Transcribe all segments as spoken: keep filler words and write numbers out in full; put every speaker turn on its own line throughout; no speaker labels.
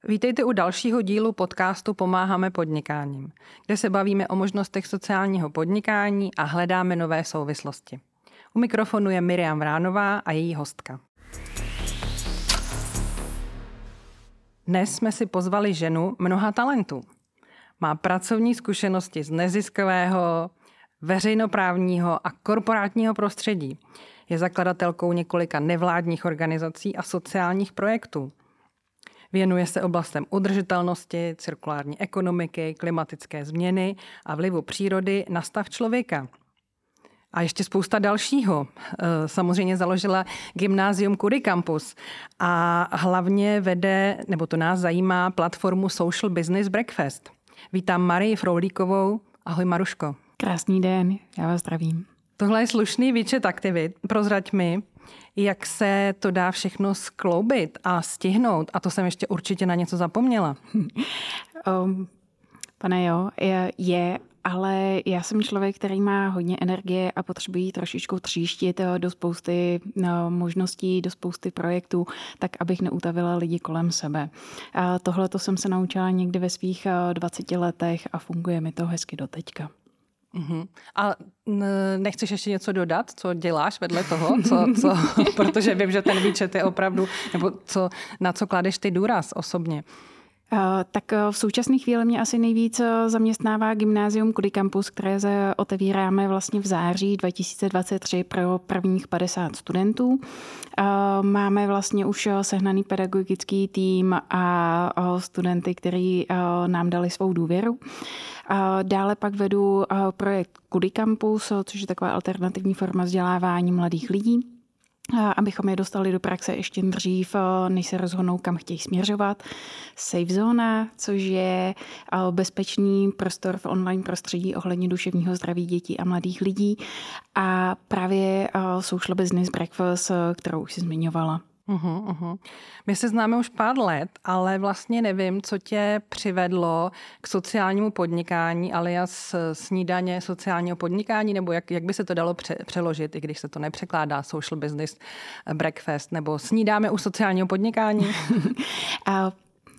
Vítejte u dalšího dílu podcastu Pomáháme podnikáním, kde se bavíme o možnostech sociálního podnikání a hledáme nové souvislosti. U mikrofonu je Miriam Vránová a její hostka. Dnes jsme si pozvali ženu mnoha talentů. Má pracovní zkušenosti z neziskového, veřejnoprávního a korporátního prostředí. Je zakladatelkou několika nevládních organizací a sociálních projektů. Věnuje se oblastem udržitelnosti, cirkulární ekonomiky, klimatické změny a vlivu přírody na stav člověka. A ještě spousta dalšího. Samozřejmě založila gymnázium Kudy Campus a hlavně vede, nebo to nás zajímá, platformu Social Business Breakfast. Vítám Marii Froulíkovou. Ahoj Maruško.
Krásný den, já vás zdravím.
Tohle je slušný výčet aktivit. Prozrať mi, jak se to dá všechno skloubit a stihnout. A to jsem ještě určitě na něco zapomněla.
um, pane jo, je, je, ale já jsem člověk, který má hodně energie a potřebuji trošičku tříštit do spousty no, možností, do spousty projektů, tak abych neutavila lidi kolem sebe. A tohle to jsem se naučila někdy ve svých dvaceti letech a funguje mi to hezky do teďka.
Uhum. A nechceš ještě něco dodat, co děláš vedle toho? Co, co, protože vím, že ten výčet je opravdu, nebo co, na co kladeš ty důraz osobně?
Uh, tak v současné chvíli mě asi nejvíc zaměstnává gymnázium Kudy Campus, které se otevíráme vlastně v září dva tisíce dvacet tři pro prvních padesát studentů. Uh, máme vlastně už sehnaný pedagogický tým a uh, studenty, kteří uh, nám dali svou důvěru. Uh, dále pak vedu uh, projekt Kudy Campus, což je taková alternativní forma vzdělávání mladých lidí, abychom je dostali do praxe ještě dřív, než se rozhodnou, kam chtějí směřovat. Safe Zona, což je bezpečný prostor v online prostředí ohledně duševního zdraví dětí a mladých lidí. A právě Social Business Breakfast, kterou už si zmiňovala.
Uhum, uhum. My se známe už pár let, ale vlastně nevím, co tě přivedlo k sociálnímu podnikání, alias snídaně sociálního podnikání, nebo jak, jak by se to dalo pře- přeložit, i když se to nepřekládá Social Business Breakfast, nebo snídáme u sociálního podnikání?
A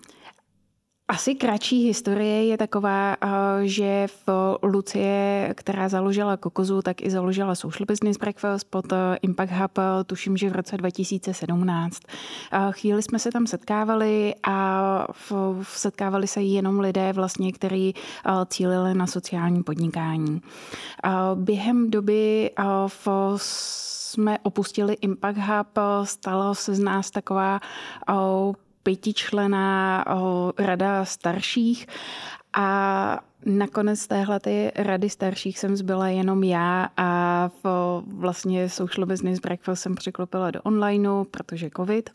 asi kratší historie je taková, že v Lucie, která založila Kokozu, tak i založila Social Business Breakfast pod Impact Hub, tuším, že v roce dva tisíce sedmnáct. Chvíli jsme se tam setkávali a setkávali se jenom lidé, vlastně, kteří cílili na sociální podnikání. Během doby v jsme opustili Impact Hub, stalo se z nás taková pětičlenná rada starších a nakonec téhleté rady starších jsem zbyla jenom já a v vlastně Social Business Breakfast jsem překlopila do onlineu, protože covid.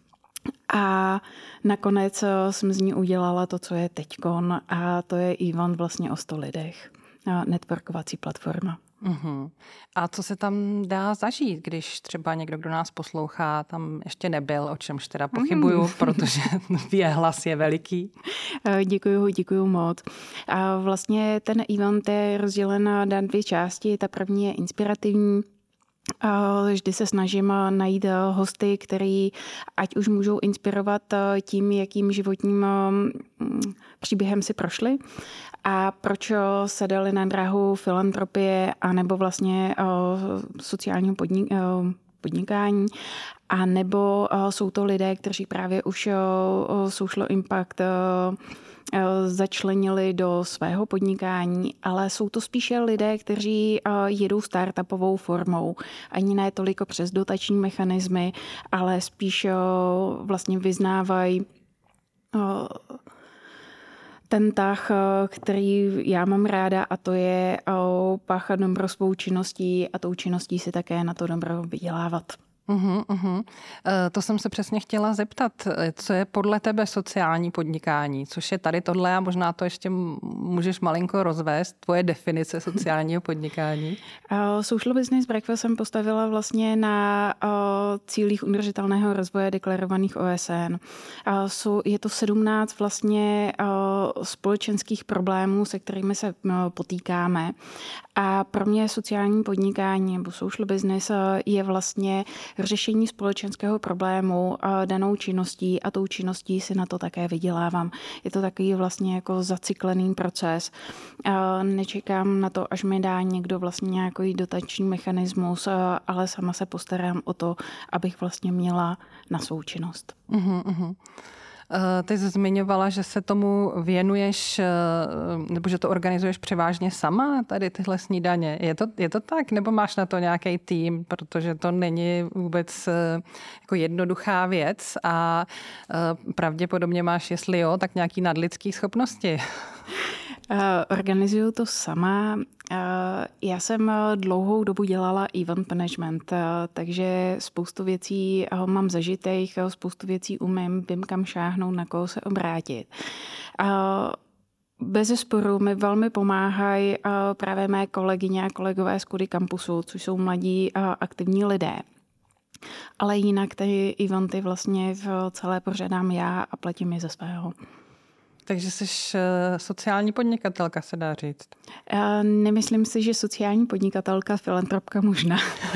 A nakonec jsem z ní udělala to, co je teďkon, a to je event vlastně o sto lidech. Networkovací platforma.
Uhum. A co se tam dá zažít, když třeba někdo, kdo nás poslouchá, tam ještě nebyl, o čemž teda pochybuju, mm. protože je hlas je veliký.
Děkuju, děkuju moc. A vlastně ten event je rozdělen na dvě části. Ta první je inspirativní. Vždy se snažím najít hosty, který ať už můžou inspirovat tím, jakým životním příběhem si prošli a proč se dali na dráhu filantropie anebo vlastně sociálního podnik, podnikání. A nebo jsou to lidé, kteří právě už social impact začlenili do svého podnikání, ale jsou to spíše lidé, kteří jedou startupovou formou. Ani ne toliko přes dotační mechanismy, ale spíš vlastně vyznávají ten tah, který já mám ráda, a to je páchat dobro svou činností a tou činností si také na to dobro vydělávat.
Uhum, uhum. To jsem se přesně chtěla zeptat, co je podle tebe sociální podnikání, což je tady tohle a možná to ještě můžeš malinko rozvést, tvoje definice sociálního podnikání.
Social Business Breakfast jsem postavila vlastně na cílích udržitelného rozvoje deklarovaných O S N. Je to sedmnáct vlastně společenských problémů, se kterými se potýkáme. A pro mě sociální podnikání nebo social business je vlastně řešení společenského problému danou činností a tou činností si na to také vydělávám. Je to takový vlastně jako zacyklený proces. Nečekám na to, až mi dá někdo vlastně nějaký dotační mechanismus, ale sama se postarám o to, abych vlastně měla na svou činnost.
Uhum, uhum. Ty jsi zmiňovala, že se tomu věnuješ, nebo že to organizuješ převážně sama, tady tyhle snídaně. Je to, je to tak? Nebo máš na to nějaký tým? Protože to není vůbec jako jednoduchá věc a pravděpodobně máš, jestli jo, tak nějaký nadlidský schopnosti.
Organizuju to sama. Já jsem dlouhou dobu dělala event management, takže spoustu věcí mám zažitých, spoustu věcí umím, vím, kam šáhnout, na koho se obrátit. Bezesporu mi velmi pomáhají právě mé kolegyně a kolegové z Kudy Campusu, což jsou mladí a aktivní lidé. Ale jinak ty eventy vlastně v celé pořádám já a platím je ze svého.
Takže jsi sociální podnikatelka, se dá říct.
Nemyslím si, že sociální podnikatelka, filantropka možná.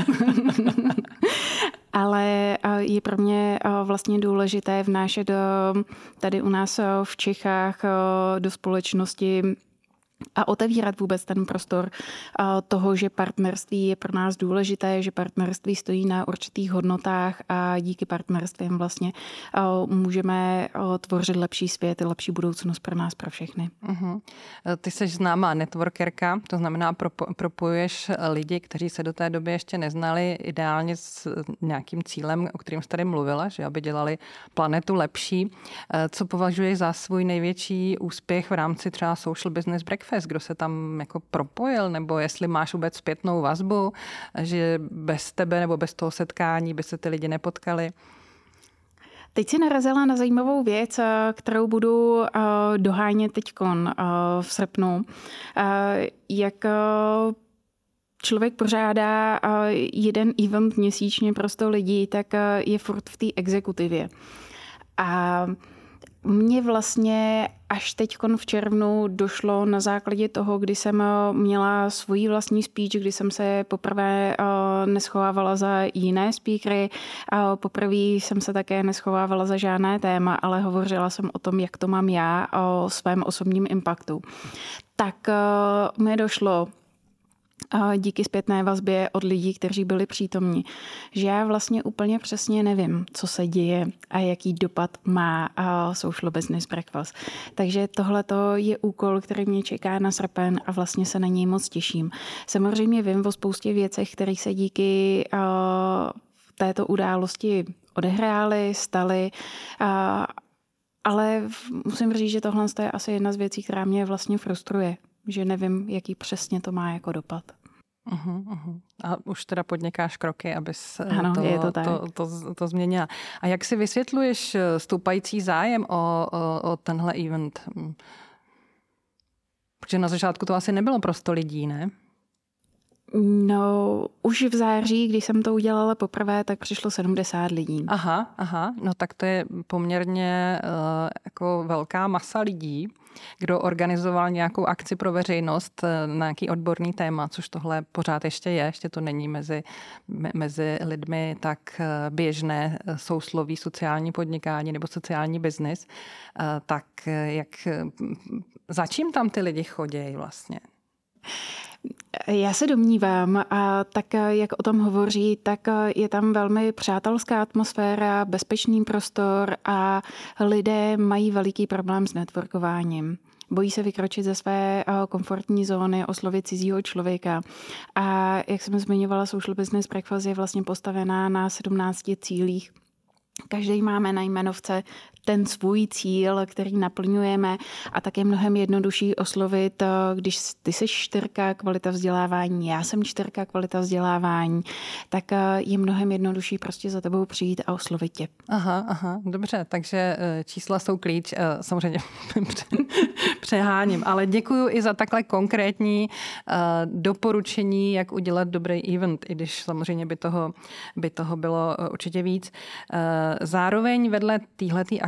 Ale je pro mě vlastně důležité vnášet tady u nás v Čechách do společnosti a otevírat vůbec ten prostor toho, že partnerství je pro nás důležité, že partnerství stojí na určitých hodnotách a díky partnerstvím vlastně můžeme tvořit lepší svět a lepší budoucnost pro nás, pro všechny.
Uh-huh. Ty jsi známá networkerka, to znamená propo- propojuješ lidi, kteří se do té doby ještě neznali, ideálně s nějakým cílem, o kterým jsi tady mluvila, že aby dělali planetu lepší. Co považuješ za svůj největší úspěch v rámci třeba Social Business Breakfast? Kdo se tam jako propojil, nebo jestli máš vůbec zpětnou vazbu, že bez tebe nebo bez toho setkání by se ty lidi nepotkali?
Teď si narazila na zajímavou věc, kterou budu dohánět teďkon v srpnu. Jak člověk pořádá jeden event měsíčně pro sto lidí, tak je furt v té exekutivě. A mně vlastně až teďkon v červnu došlo na základě toho, kdy jsem měla svůj vlastní speech, kdy jsem se poprvé neschovávala za jiné speakery, poprvé jsem se také neschovávala za žádné téma, ale hovořila jsem o tom, jak to mám já, o svém osobním impaktu. Tak mi došlo díky zpětné vazbě od lidí, kteří byli přítomní, že já vlastně úplně přesně nevím, co se děje a jaký dopad má Social Business Breakfast. Takže tohleto je úkol, který mě čeká na srpen a vlastně se na něj moc těším. Samozřejmě vím o spoustě věcech, které se díky této události odehrály, staly, ale musím říct, že tohle je asi jedna z věcí, která mě vlastně frustruje, že nevím, jaký přesně to má jako dopad.
Uhum, uhum. A už teda podnikáš kroky, abys
ano,
to,
je to,
to, to, to změnila. A jak si vysvětluješ stoupající zájem o, o, o tenhle event? Protože na začátku to asi nebylo pro sto lidí, ne?
No, už v září, když jsem to udělala poprvé, tak přišlo sedmdesát lidí.
Aha, aha, no tak to je poměrně uh, jako velká masa lidí, kdo organizoval nějakou akci pro veřejnost na nějaký odborný téma, což tohle pořád ještě je, ještě to není mezi, mezi lidmi tak běžné sousloví sociální podnikání nebo sociální biznis. Uh, tak jak, za čím tam ty lidi chodí vlastně?
Já se domnívám, a tak jak o tom hovoří, tak je tam velmi přátelská atmosféra, bezpečný prostor a lidé mají veliký problém s networkováním. Bojí se vykročit ze své komfortní zóny, oslovit cizího člověka. A jak jsem zmiňovala, Social Business Breakfast je vlastně postavená na sedmnácti cílích. Každý máme na jmenovce ten svůj cíl, který naplňujeme a tak je mnohem jednodušší oslovit, když ty jsi čtyřka kvalita vzdělávání, já jsem čtyřka kvalita vzdělávání, tak je mnohem jednodušší prostě za tebou přijít a oslovit tě.
Aha, aha, dobře, takže čísla jsou klíč, samozřejmě přeháním, ale děkuju i za takhle konkrétní doporučení, jak udělat dobrý event, i když samozřejmě by toho, by toho bylo určitě víc. Zároveň vedle téhletý akce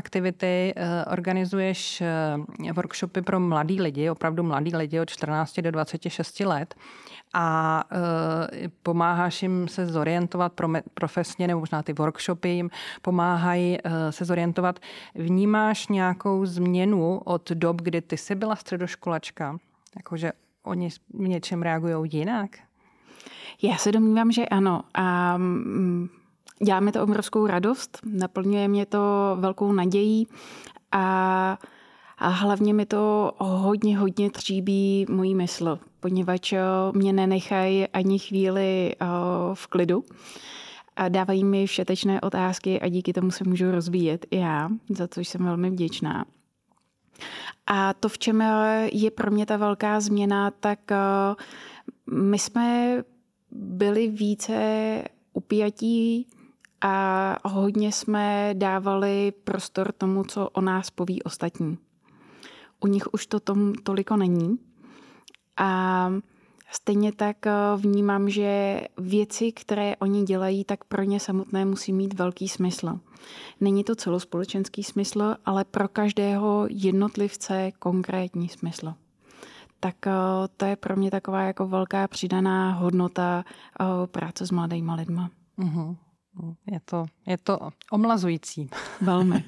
aktivity, organizuješ workshopy pro mladý lidi, opravdu mladý lidi od čtrnácti do dvaceti šesti let a pomáháš jim se zorientovat profesně, nebo možná ty workshopy jim pomáhají se zorientovat. Vnímáš nějakou změnu od dob, kdy ty jsi byla středoškolačka? Jakože oni v něčem reagují jinak?
Já se domnívám, že ano. A dělá mi to obrovskou radost, naplňuje mě to velkou nadějí a, a hlavně mi to hodně, hodně tříbí mojí mysl, poněvadž mě nenechají ani chvíli v klidu a dávají mi všetečné otázky a díky tomu se můžu rozvíjet i já, za což jsem velmi vděčná. A to, v čem je pro mě ta velká změna, tak my jsme byli více upjatí a hodně jsme dávali prostor tomu, co o nás poví ostatní. U nich už to tom toliko není. A stejně tak vnímám, že věci, které oni dělají, tak pro ně samotné musí mít velký smysl. Není to celospolečenský smysl, ale pro každého jednotlivce konkrétní smysl. Tak to je pro mě taková jako velká přidaná hodnota práce s mladýma lidma.
Mm-hmm. Je to, je to omlazující.
Velmi.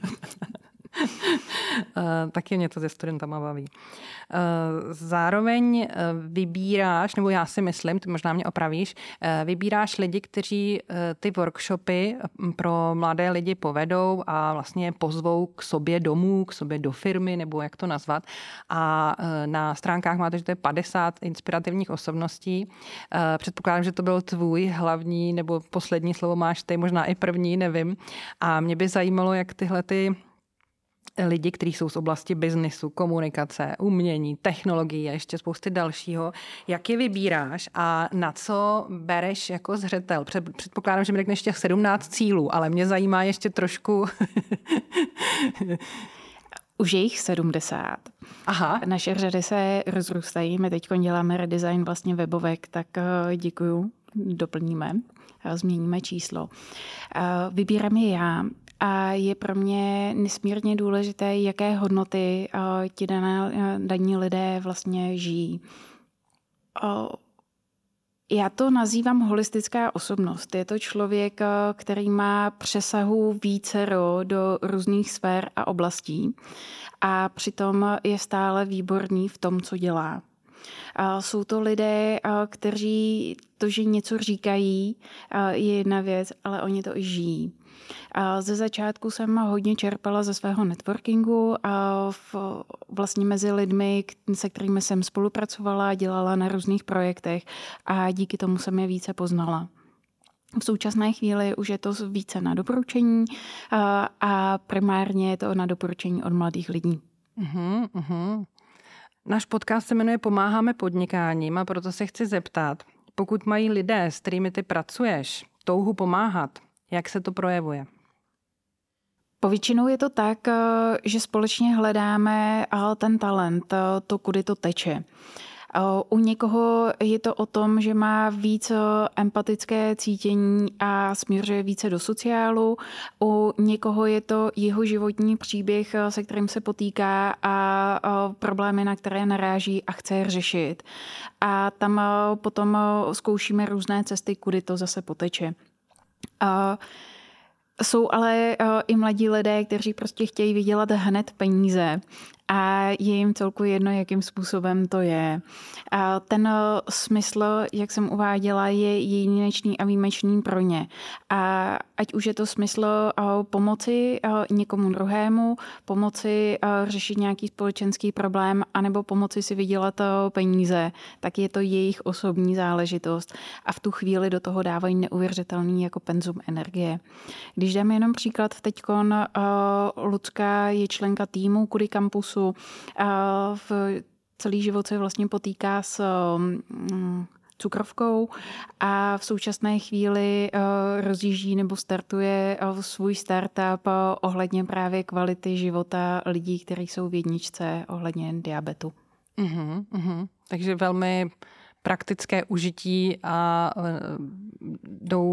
Taky mě to se studentama baví. Zároveň vybíráš, nebo já si myslím, ty možná mě opravíš, vybíráš lidi, kteří ty workshopy pro mladé lidi povedou a vlastně pozvou k sobě domů, k sobě do firmy, nebo jak to nazvat. A na stránkách máte, že to je padesát inspirativních osobností. Předpokládám, že to byl tvůj hlavní nebo poslední slovo máš ty, možná i první, nevím. A mě by zajímalo, jak tyhle ty lidi, kteří jsou z oblasti biznisu, komunikace, umění, technologií a ještě spousty dalšího. Jak je vybíráš a na co bereš jako zřetel? Předpokládám, že mi řekneš těch sedmnáct cílů, ale mě zajímá ještě trošku...
Už je jich sedmdesát.
Aha.
Naše řady se rozrůstají. My teď děláme redesign vlastně webovek, tak děkuju. Doplníme, změníme číslo. Vybírám je já. A je pro mě nesmírně důležité, jaké hodnoty ti daní lidé vlastně žijí. Já to nazývám holistická osobnost. Je to člověk, který má přesahu vícero do různých sfér a oblastí a přitom je stále výborný v tom, co dělá. Jsou to lidé, kteří to, že něco říkají, je jedna věc, ale oni to i žijí. Ze začátku jsem hodně čerpala ze svého networkingu a v, vlastně mezi lidmi, se kterými jsem spolupracovala, dělala na různých projektech a díky tomu jsem je více poznala. V současné chvíli už je to více na doporučení a, a primárně je to na doporučení od mladých lidí.
Uhum, uhum. Náš podcast se jmenuje Pomáháme podnikáním a proto se chci zeptat, pokud mají lidé, s kterými ty pracuješ, touhu pomáhat, jak se to projevuje?
Povětšinou je to tak, že společně hledáme ten talent, to, kudy to teče. U někoho je to o tom, že má víc empatické cítění a směřuje více do sociálu. U někoho je to jeho životní příběh, se kterým se potýká a problémy, na které naráží a chce je řešit. A tam potom zkoušíme různé cesty, kudy to zase poteče. Jsou ale i mladí lidé, kteří prostě chtějí vydělat hned peníze a je jim celku jedno, jakým způsobem to je. A ten smysl, jak jsem uváděla, je jedinečný a výjimečný pro ně. A ať už je to smysl pomoci někomu druhému, pomoci řešit nějaký společenský problém, anebo pomoci si vydělat peníze, tak je to jejich osobní záležitost. A v tu chvíli do toho dávají neuvěřitelný jako penzum energie. Když dáme jenom příklad, teďkon Lucka je členka týmu Kudy Campusu, v celý život se vlastně potýká s cukrovkou a v současné chvíli rozjíždí nebo startuje svůj startup ohledně právě kvality života lidí, kteří jsou v jedničce ohledně diabetu.
Uhum, uhum. Takže velmi praktické užití a jdou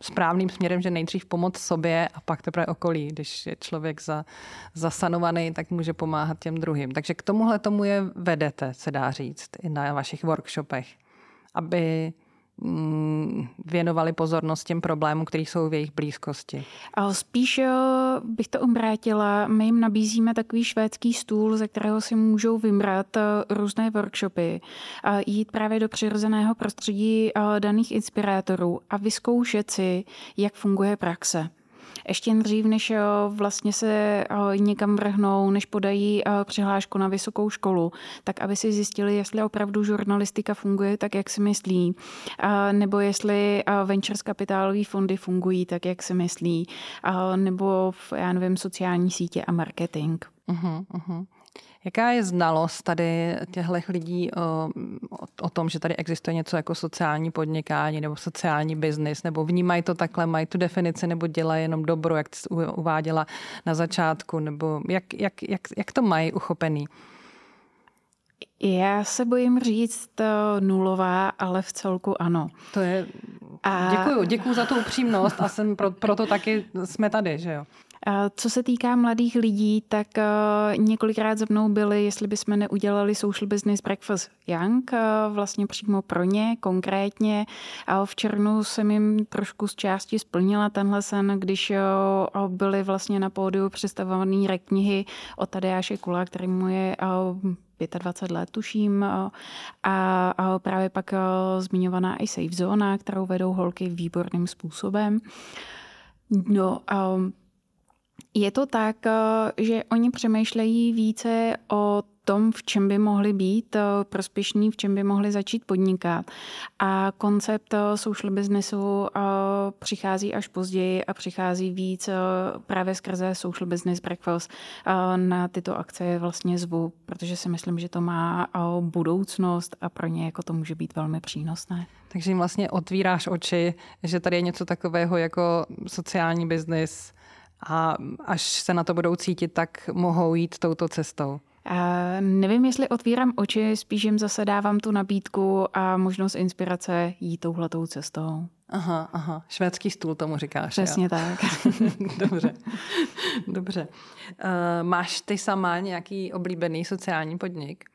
správným směrem, že nejdřív pomoct sobě a pak teprve okolí. Když je člověk za, zasanovaný, tak může pomáhat těm druhým. Takže k tomuhle tomu je vedete, se dá říct, i na vašich workshopech, aby věnovali pozornost těm problémům, které jsou v jejich blízkosti.
Spíš bych to obrátila. My jim nabízíme takový švédský stůl, ze kterého si můžou vybrat různé workshopy, jít právě do přirozeného prostředí daných inspirátorů a vyzkoušet si, jak funguje praxe. Ještě dřív, než vlastně se někam vrhnou, než podají přihlášku na vysokou školu, tak aby si zjistili, jestli opravdu žurnalistika funguje tak, jak si myslí, nebo jestli ventures kapitálové fondy fungují tak, jak si myslí, nebo, já nevím, sociální sítě a marketing.
Uh-huh, uh-huh. Jaká je znalost tady těchto lidí o, o, o tom, že tady existuje něco jako sociální podnikání nebo sociální biznis, nebo vnímají to takhle, mají tu definici, nebo dělají jenom dobro, jak jsi uváděla na začátku, nebo jak, jak, jak, jak to mají uchopený?
Já se bojím říct nulová, ale v celku ano.
To je... A... Děkuju, děkuju za tu upřímnost a jsem pro, proto taky jsme tady, že jo?
Co se týká mladých lidí, tak několikrát ze mnou byli, jestli bychom neudělali Social Business Breakfast Young, vlastně přímo pro ně konkrétně. V červnu jsem jim trošku z části splnila tenhle sen, když byly vlastně na pódiu představované reknihy od Tadeáše Kula, který mu je dvacet pět let, tuším. A, a právě pak zmiňovaná i Safe Zona, kterou vedou holky výborným způsobem. No, a je to tak, že oni přemýšlejí více o tom, v čem by mohli být prospěšní, v čem by mohli začít podnikat. A koncept social businessu přichází až později a přichází víc právě skrze Social Business Breakfast. Na tyto akce vlastně zvu, protože si myslím, že to má budoucnost a pro ně jako to může být velmi přínosné.
Takže jim vlastně otvíráš oči, že tady je něco takového jako sociální biznis a až se na to budou cítit, tak mohou jít touto cestou.
A nevím, jestli otvírám oči, spíš jim zase dávám tu nabídku a možnost inspirace jít touhletou cestou.
Aha, aha. Švédský stůl tomu říkáš.
Přesně
jo?
tak.
Dobře. Dobře. Uh, máš ty sama nějaký oblíbený sociální podnik?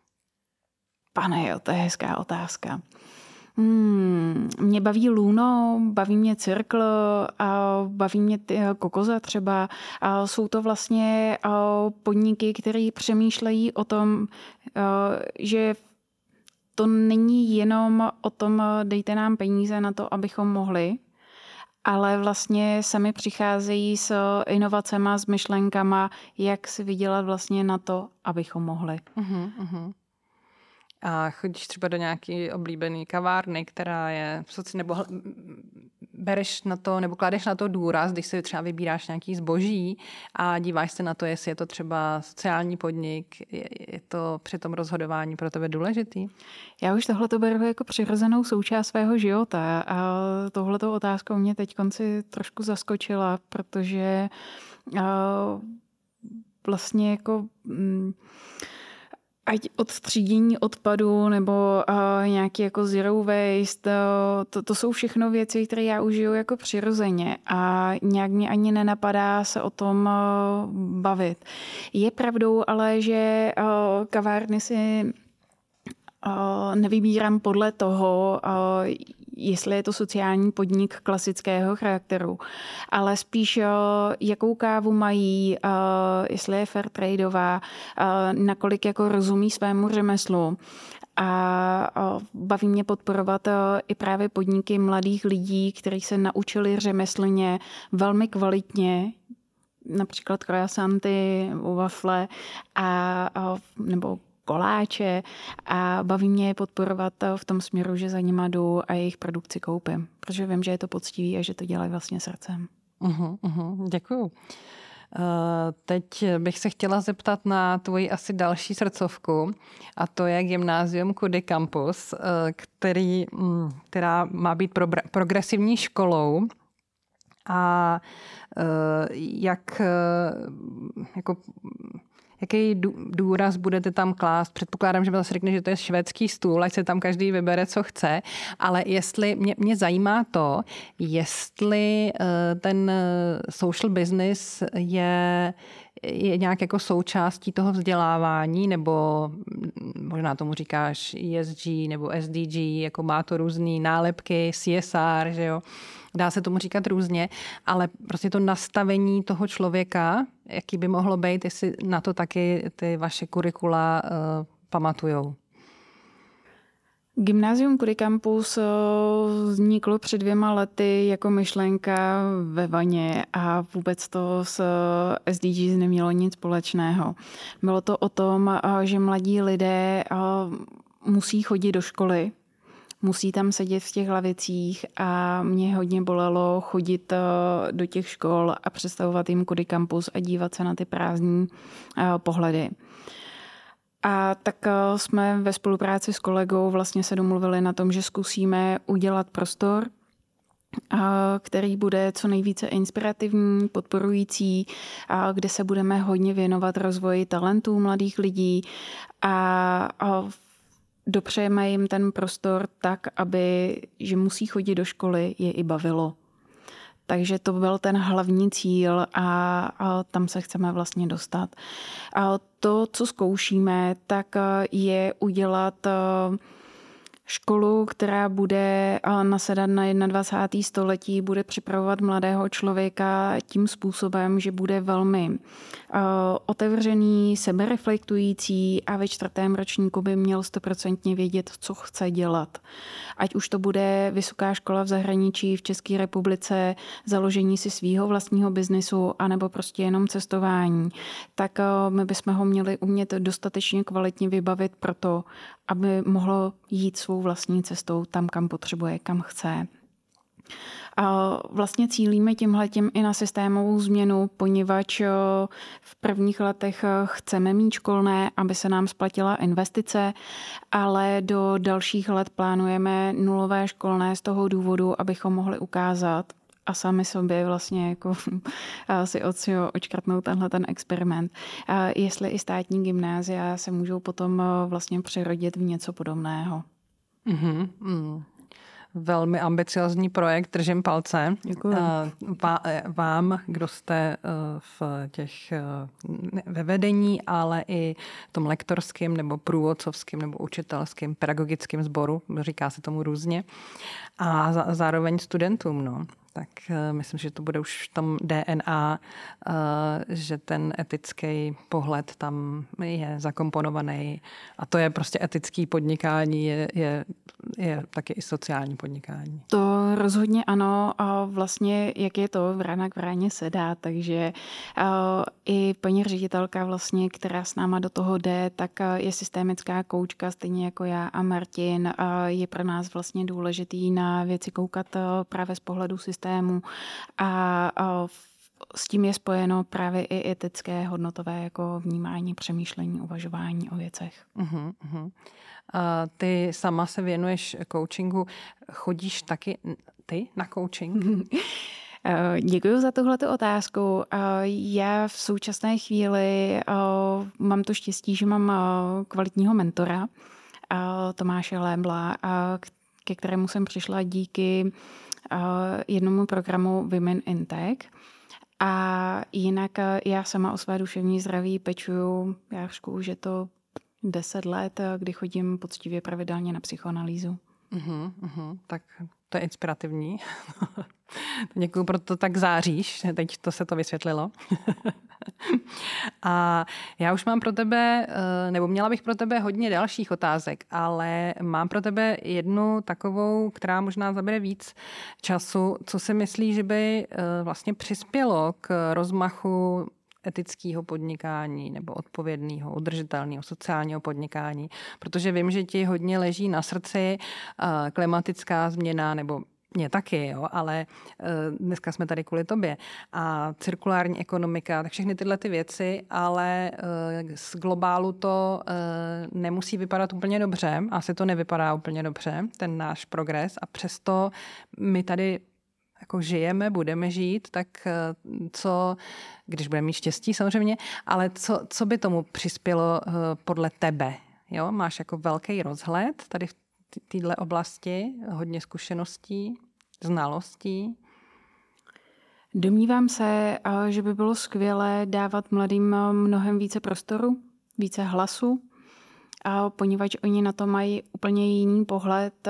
Pane jo, to je hezká otázka. Hmm, mě baví Luno, baví mě Circle, a baví mě Kokoza třeba. A jsou to vlastně podniky, které přemýšlejí o tom, že to není jenom o tom, dejte nám peníze na to, abychom mohli, ale vlastně sami přicházejí s inovacema, s myšlenkama, jak si vydělat vlastně na to, abychom mohli.
Uh-huh, uh-huh. A chodíš třeba do nějaký oblíbený kavárny, která je, nebo bereš na to, nebo kladeš na to důraz, když si třeba vybíráš nějaký zboží a díváš se na to, jestli je to třeba sociální podnik, je, je to při tom rozhodování pro tebe důležitý?
Já už tohleto beru jako přirozenou součást svého života a tohleto otázkou mě teď konci trošku zaskočila, protože vlastně jako... Mm, ať od třídění odpadu nebo uh, nějaký jako zero waste, uh, to, to jsou všechno věci, které já užiju jako přirozeně a nějak mě ani nenapadá se o tom uh, bavit. Je pravdou ale, že uh, kavárny si uh, nevybírám podle toho, uh, jestli je to sociální podnik klasického charakteru, ale spíš jakou kávu mají, jestli je fair tradeová, nakolik jako rozumí svému řemeslu. A baví mě podporovat i právě podniky mladých lidí, kteří se naučili řemeslně velmi kvalitně, například croissanty, wafle a, nebo koláče a baví mě je podporovat v tom směru, že za nima jdu a jejich produkci koupím, protože vím, že je to poctivý a že to dělají vlastně srdcem.
Uhum, uhum, děkuju. Uh, teď bych se chtěla zeptat na tvoji asi další srdcovku a to je Gymnázium Kudy Campus, uh, který, um, která má být pro, progresivní školou a uh, jak uh, jako jaký důraz budete tam klást? Předpokládám, že mi zase řekne, že to je švédský stůl, ať se tam každý vybere, co chce, ale jestli, mě, mě zajímá to, jestli ten social business je je nějak jako součástí toho vzdělávání, nebo možná tomu říkáš E S G nebo S D G, jako má to různý nálepky, C S R, že jo. Dá se tomu říkat různě, ale prostě to nastavení toho člověka, jaký by mohlo být, jestli na to taky ty vaše kurikula uh, pamatujou.
Gymnázium Kudykampus vzniklo před dvěma lety jako myšlenka ve vaně a vůbec to s S D Gs nemělo nic společného. Bylo to o tom, že mladí lidé musí chodit do školy, musí tam sedět v těch lavicích a mě hodně bolelo chodit do těch škol a představovat jim Kudykampus a dívat se na ty prázdní pohledy. A tak jsme ve spolupráci s kolegou vlastně se domluvili na tom, že zkusíme udělat prostor, který bude co nejvíce inspirativní, podporující, kde se budeme hodně věnovat rozvoji talentů mladých lidí a dopřejeme jim ten prostor tak, aby, že musí chodit do školy, je i bavilo. Takže to byl ten hlavní cíl a, a tam se chceme vlastně dostat. A to, co zkoušíme, tak je udělat školu, která bude nasedat na dvacátého prvního století, bude připravovat mladého člověka tím způsobem, že bude velmi otevřený, sebereflektující a ve čtvrtém ročníku by měl stoprocentně vědět, co chce dělat. Ať už to bude vysoká škola v zahraničí, v České republice, založení si svýho vlastního biznisu, anebo prostě jenom cestování, tak my bychom ho měli umět dostatečně kvalitně vybavit pro to, aby mohlo jít svou vlastní cestou tam, kam potřebuje, kam chce. A vlastně cílíme tímhletím i na systémovou změnu, poněvadž v prvních letech chceme mít školné, aby se nám splatila investice, ale do dalších let plánujeme nulové školné z toho důvodu, abychom mohli ukázat a sami sobě vlastně jako si očkrtnout tenhle ten experiment. Jestli i státní gymnázia se můžou potom vlastně přerodit v něco podobného.
Mm-hmm. Mm. Velmi ambiciozní projekt, držím palce.
Děkuji.
Vám, kdo jste v těch ve vedení, ale i v tom lektorském nebo průvodcovském nebo učitelském pedagogickém sboru, říká se tomu různě, a zároveň studentům, no. Tak myslím, že to bude už v tom D N A, že ten etický pohled tam je zakomponovaný. A to je prostě etický podnikání, je, je, je taky i sociální podnikání.
To rozhodně ano. A vlastně, jak je to, vrána k vráně se dá. Takže i paní ředitelka, vlastně, která s náma do toho jde, tak je systémická koučka, stejně jako já a Martin. Je pro nás vlastně důležitý na věci koukat právě z pohledu systému. A, a s tím je spojeno právě i etické, hodnotové jako vnímání, přemýšlení, uvažování o věcech.
Uh-huh, uh-huh. A ty sama se věnuješ coachingu. Chodíš taky ty na coaching?
Děkuji za tuhletu otázku. Já v současné chvíli mám to štěstí, že mám kvalitního mentora, Tomáše Lébla, ke kterému jsem přišla díky jednomu programu Women in Tech. A jinak já sama o své duševní zdraví pečuju, já řku, už je to deset let, kdy chodím poctivě pravidelně na psychoanalýzu.
Uhum, uhum. Tak to je inspirativní. Děkuju, proto tak záříš. Teď to se to vysvětlilo. A já už mám pro tebe, nebo měla bych pro tebe hodně dalších otázek, ale mám pro tebe jednu takovou, která možná zabere víc času. Co si myslíš, že by vlastně přispělo k rozmachu etického podnikání nebo odpovědného, udržitelného, sociálního podnikání? Protože vím, že ti hodně leží na srdci klimatická změna, nebo mě taky, jo, ale dneska jsme tady kvůli tobě. A cirkulární ekonomika, tak všechny tyhle ty věci, ale z globálu to nemusí vypadat úplně dobře. Asi to nevypadá úplně dobře, ten náš progres. A přesto my tady jako žijeme, budeme žít, tak co, když budeme mít štěstí samozřejmě, ale co, co by tomu přispělo podle tebe? Jo? Máš jako velký rozhled tady v této oblasti, hodně zkušeností, znalostí.
Domnívám se, že by bylo skvělé dávat mladým mnohem více prostoru, více hlasu, poněvadž oni na to mají úplně jiný pohled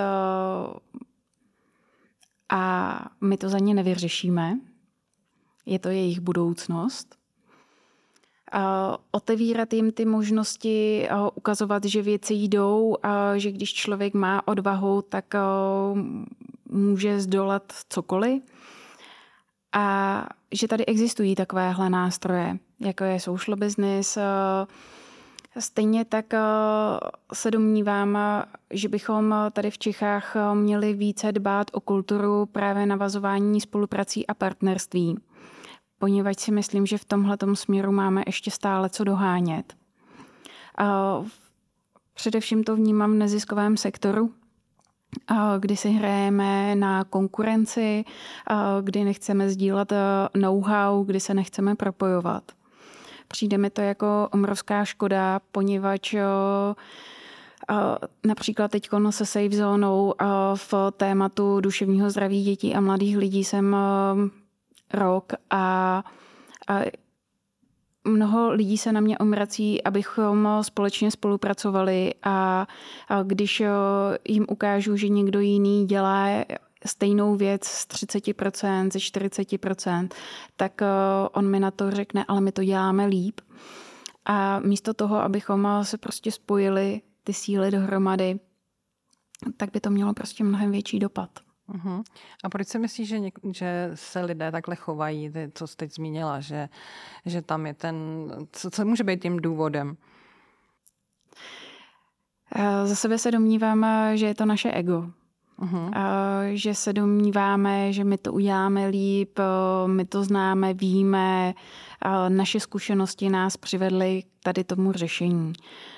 a my to za ně nevyřešíme. Je to jejich budoucnost. Otevírat jim ty možnosti, ukazovat, že věci jdou, že když člověk má odvahu, tak může zdolat cokoliv. A že tady existují takovéhle nástroje, jako je social business. Stejně tak se domnívám, že bychom tady v Čechách měli více dbát o kulturu právě navazování spoluprací a partnerství, poněvadž si myslím, že v tomhletom směru máme ještě stále co dohánět. Především to vnímám v neziskovém sektoru, kdy si hrajeme na konkurenci, kdy nechceme sdílet know-how, kdy se nechceme propojovat. Přijde mi to jako obrovská škoda, poněvadž například teď se Safe Zónou v tématu duševního zdraví dětí a mladých lidí jsem rok a, a mnoho lidí se na mě obrací, abychom společně spolupracovali a, a když jim ukážu, že někdo jiný dělá stejnou věc z třicet procent, ze čtyřicet procent, tak on mi na to řekne, ale my to děláme líp. A místo toho, abychom se prostě spojili ty síly dohromady, tak by to mělo prostě mnohem větší dopad.
Uhum. A proč si myslíš, že, něk- že se lidé takhle chovají, ty, co jsi teď zmínila, že, že tam je ten, co, co může být tím důvodem?
Za sebe se domnívám, že je to naše ego. Uhum. Že se domníváme, že my to uděláme líp, my to známe, víme, naše zkušenosti nás přivedly k tady tomu řešení.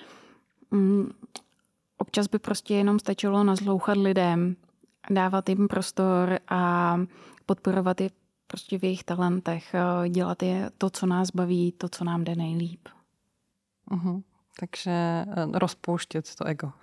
Občas by prostě jenom stačilo naslouchat lidem, dávat jim prostor a podporovat je prostě v jejich talentech, dělat je to, co nás baví, to, co nám jde nejlíp.
Uhum. Takže rozpouštět to ego.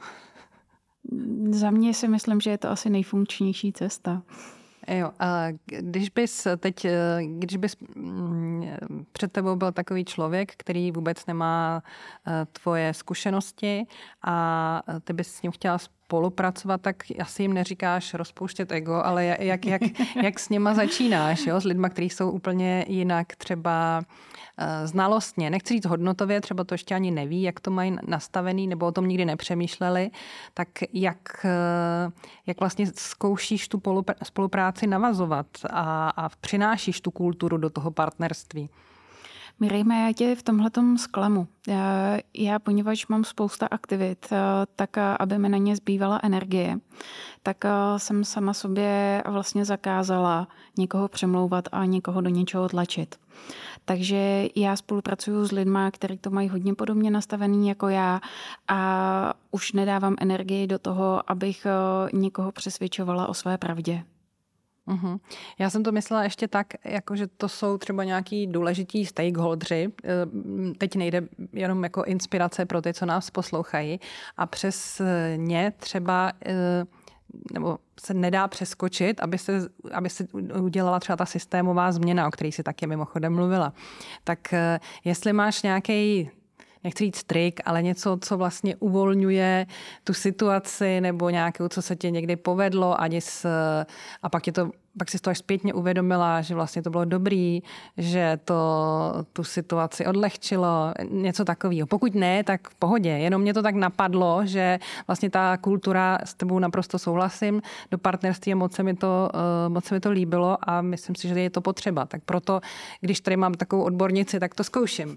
Za mě si myslím, že je to asi nejfunkčnější cesta.
Jo, a když bys teď, když bys před tebou byl takový člověk, který vůbec nemá tvoje zkušenosti a ty bys s ním chtěla spolupracovat, tak asi jim neříkáš rozpouštět ego, ale jak, jak, jak s nima začínáš, jo? S lidma, kteří jsou úplně jinak třeba znalostně, nechci říct hodnotově, třeba to ještě ani neví, jak to mají nastavený, nebo o tom nikdy nepřemýšleli, tak jak, jak vlastně zkoušíš tu spolupráci navazovat a, a přinášíš tu kulturu do toho partnerství?
Mirejme, já tě v tomhletom zklamu. Já, já, poněvadž mám spousta aktivit, tak aby mi na ně zbývala energie, tak jsem sama sobě vlastně zakázala někoho přemlouvat a někoho do něčeho tlačit. Takže já spolupracuju s lidma, kteří to mají hodně podobně nastavený jako já a už nedávám energii do toho, abych někoho přesvědčovala o své pravdě.
Uhum. Já jsem to myslela ještě tak, jako že to jsou třeba nějaký důležití stakeholdři. Teď nejde jenom jako inspirace pro ty, co nás poslouchají. A přes ně třeba, nebo se nedá přeskočit, aby se, aby se udělala třeba ta systémová změna, o které si taky mimochodem mluvila. Tak jestli máš nějaký, nechci říct trik, ale něco, co vlastně uvolňuje tu situaci nebo nějakou, co se ti někdy povedlo ani s, a pak, je to, pak si to až zpětně uvědomila, že vlastně to bylo dobrý, že to tu situaci odlehčilo, něco takového. Pokud ne, tak v pohodě. Jenom mě to tak napadlo, že vlastně ta kultura, s tebou naprosto souhlasím, do partnerství moc se mi to, moc se mi to líbilo a myslím si, že je to potřeba. Tak proto, když tady mám takovou odbornici, tak to zkouším.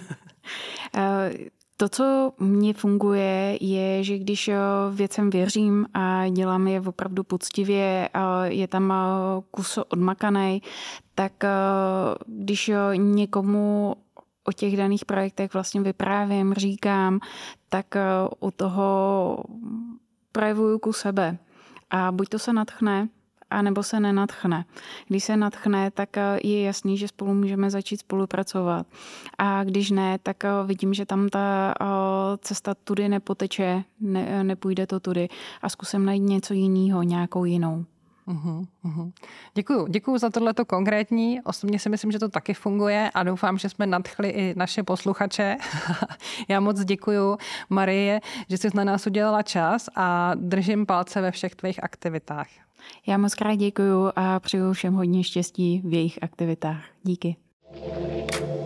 To, co mně funguje, je, že když věcem věřím a dělám je opravdu poctivě, je tam kus odmakanej, tak když někomu o těch daných projektech vlastně vyprávím, říkám, tak u toho projevuju kus sebe. A buď to se nadchne anebo se nenadchne. Když se nadchne, tak je jasný, že spolu můžeme začít spolupracovat. A když ne, tak vidím, že tam ta cesta tudy nepoteče, ne, nepůjde to tudy a zkusím najít něco jiného, nějakou jinou.
Uhum, uhum. Děkuju. Děkuju za tohleto konkrétní. Osobně si myslím, že to taky funguje a doufám, že jsme nadchli i naše posluchače. Já moc děkuju, Marie, že jsi na nás udělala čas a držím palce ve všech tvých aktivitách.
Já moc krát děkuju a přeju všem hodně štěstí v jejich aktivitách. Díky.